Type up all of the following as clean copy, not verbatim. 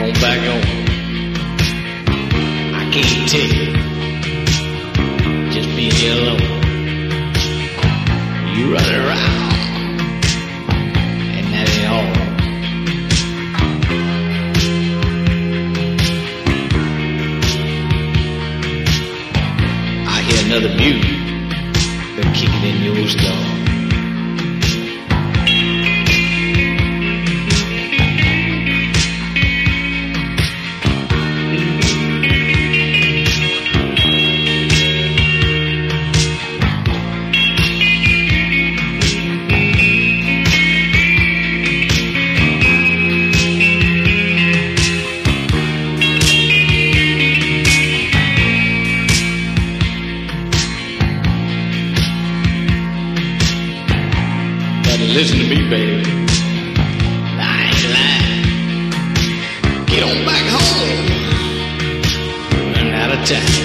on back home. I can't take it. Just being here alone. You running around, and that ain't all. I hear another beauty been kicking in your stall. Listen to me, baby. I ain't lying. Get on back home. Running out of time.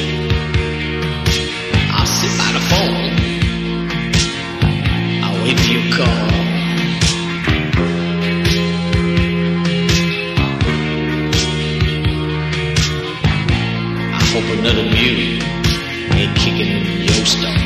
I'll sit by the phone. I'll wait for your call. I hope another beauty ain't kicking in your stall.